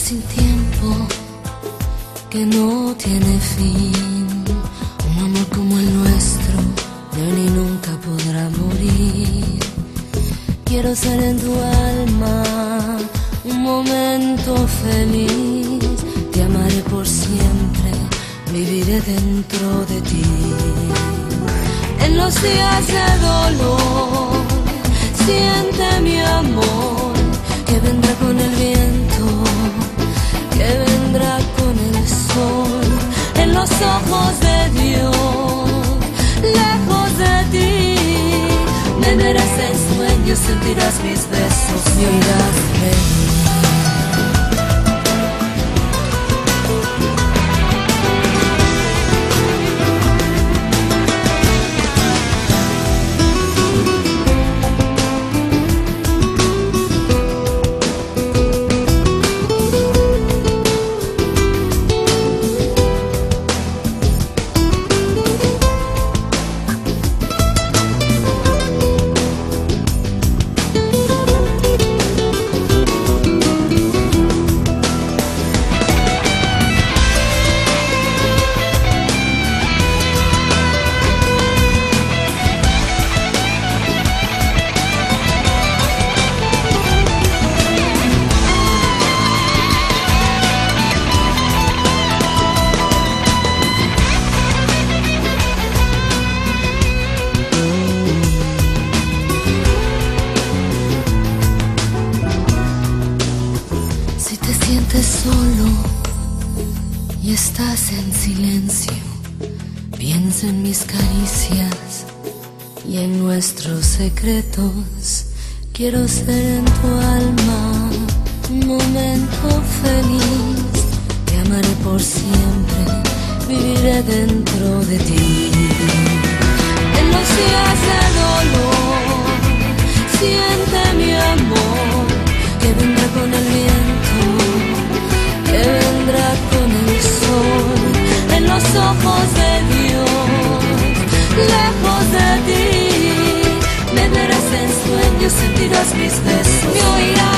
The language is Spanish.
sin tiempo que no tiene fin. Un amor como el nuestro ni hoy ni nunca podrá morir. Quiero ser en tu alma un momento feliz. Te amaré por siempre, viviré dentro de ti. En los días de dolor siente mi amor, que vendrá con el viento, que vendrá con el sol. En los ojos de Dios, lejos de ti, me verás en sueños, sentirás mis besos, me oirás reír. Solo y estás en silencio, piensa en mis caricias y en nuestros secretos. Quiero ser en tu alma un momento feliz. Te amaré por siempre, viviré dentro de ti. En los días de dolor siente mi amor, que vendrá con el viento, que vendrá con el sol. En los ojos de Dios, lejos de ti, me verás en sueños, sentirás mis besos, me oirás.